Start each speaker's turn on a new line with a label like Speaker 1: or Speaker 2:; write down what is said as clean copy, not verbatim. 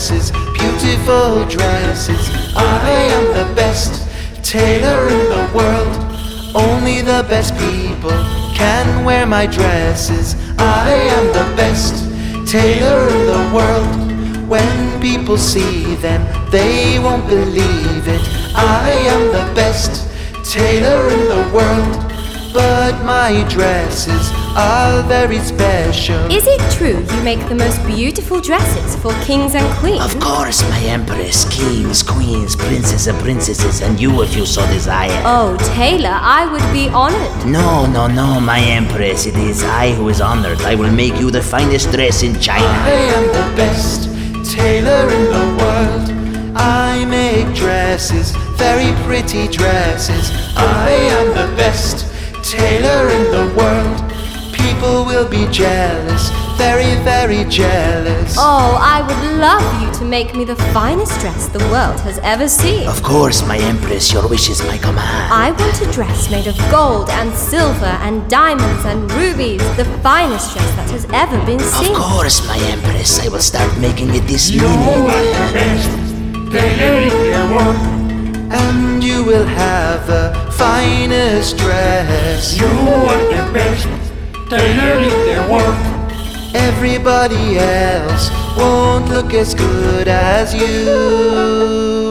Speaker 1: dresses, beautiful dresses. I am the best tailor in the world. Only the best people can wear my dresses. I am the best tailor in the world. When people see them, they won't believe it. I am the best tailor in the world. But my dresses are very special.
Speaker 2: Is it true you make the most beautiful dresses for kings and queens?
Speaker 3: Of course, my empress, kings, queens, princes and princesses, and you if you so desire.
Speaker 2: Oh, tailor, I would be honored.
Speaker 3: No, my empress, it is I who is honored. I will make you the finest dress in China.
Speaker 1: I am the best tailor in the world. I make dresses, very pretty dresses. I am the best tailor in the world. People will be jealous, very, very jealous.
Speaker 2: Oh, I would love you to make me the finest dress the world has ever seen.
Speaker 3: Of course, my empress, your wish is my command.
Speaker 2: I want a dress made of gold and silver and diamonds and rubies, the finest dress that has ever been seen.
Speaker 3: Of course, my empress, I will start making it this
Speaker 4: You
Speaker 3: minute.
Speaker 4: are the best tailor in the world.
Speaker 1: And you will have the finest dress.
Speaker 4: You are the best tailor in the world.
Speaker 1: Everybody else won't look as good as you.